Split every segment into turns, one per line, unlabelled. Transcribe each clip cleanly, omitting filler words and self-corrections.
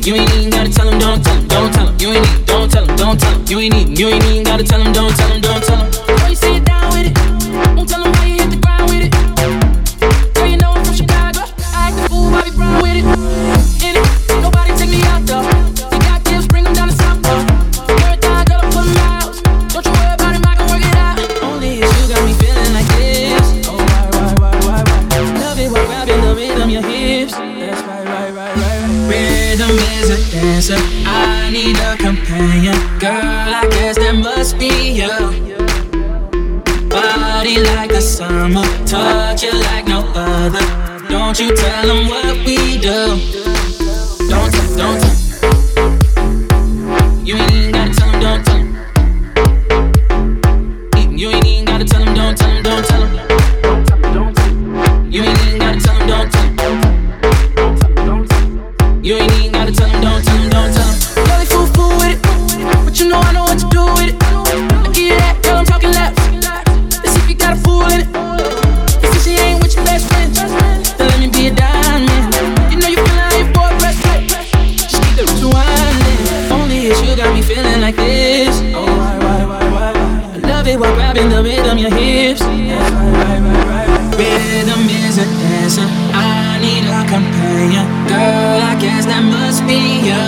You ain't even gotta tell him, don't tell him, don't tell him. You ain't even, don't tell him, don't tell him. You ain't even gotta tell him, don't tell him, don't tell him. Boy, you sit down with it. Won't tell him how you hit the ground with it. Girl, you know I'm from Chicago. I act the fool, Bobby Brown with it. In it, nobody take me out though. You got gifts, bring them down to South though. Every time I go to put 'em out. Don't you worry about him, I can work it out. Only if you got me feeling like this. Oh, why? Love it while grabbing the rhythm, your hips. That's right. Rhythm is a dancer, I need a companion. Girl, I guess that must be you. Body like the summer, touch it like no other. Don't you tell them what we do. Don't tell. You ain't even gotta tell them, don't tell them. You ain't even gotta tell them, don't tell them, don't tell them. You ain't even gotta tell them, don't tell them. You ain't even gotta tell him, don't tell him, don't tell him. Girl, they fool with it, but you know I know what to do with it. I give you that, girl, I'm talking laps. Let's see if you got a fool in it. And since she ain't with your best friend, then let me be a diamond. You know you feelin' how your boy press play. Just keep the roots winding. Only if you got me feeling like this. Oh, why? I love it while grabbing the rhythm, your hips. That's right. Rhythm is a dancer, I need a companion. Girl, I guess that must be you.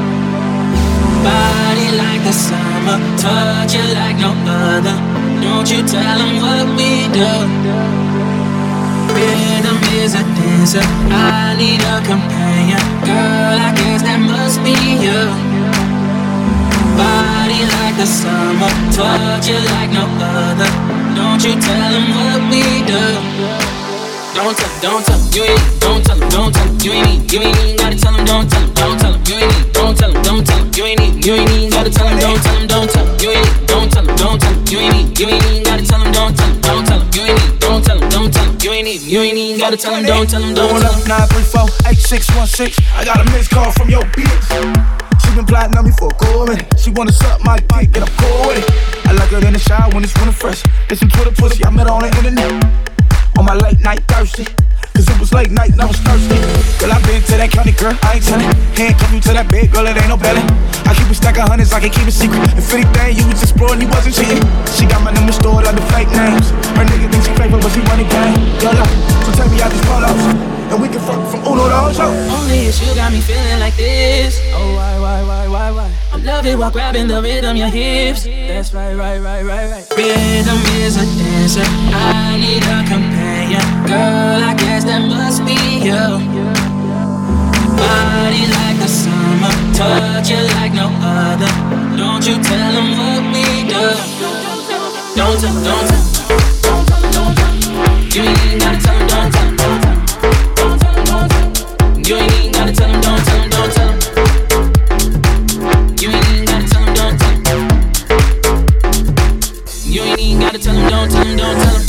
Body like the summer, touch it like no other. Don't you tell them what we do. Rhythm is a dancer, I need a companion. Girl, I guess that must be you. Body like the summer, touch it like no other. Don't you tell them what we do. Don't tell him, you ain't even, don't tell him, you ain't even gotta tell him, don't tell him, you ain't even, don't tell him, you ain't even gotta tell him, don't tell him, you ain't even, don't tell him, you ain't even gotta tell him, don't tell him, you ain't even, don't tell him, you ain't even gotta tell him, don't tell him, don't tell him.
934-8616, I got a missed call from your bitch. She been plotting on me for a cool minute. She wanna suck my dick and I'm cool with it. I like her in the shower when it's running fresh. There's some Twitter pussy I met on the internet. On my late night thirsty, cause it was late night and I was thirsty. Girl, I been to that county, girl, I ain't tellin'. Handcuff you to that bed, girl, it ain't no belly. I keep a stack of hundreds, I can keep it secret. If anything, you was exploring, you wasn't cheating. She got my number stored like the fake names. Her nigga think she faithful, but she run the game. Girl, so tell me out these photos, and we can fuck from Uno to Ocho.
Only if you got me feeling like this. Oh, why? I love it while grabbing the rhythm, your hips. That's right. Rhythm is a dancer, I need a companion. Girl, I guess that must be you. Body like the summer, touch it like no other. Don't you tell them what we do. Don't tell. You ain't even gotta tell them, don't tell them. You ain't even gotta tell them, don't tell them. You ain't even gotta tell them, don't tell them. You ain't even gotta tell them, don't tell them.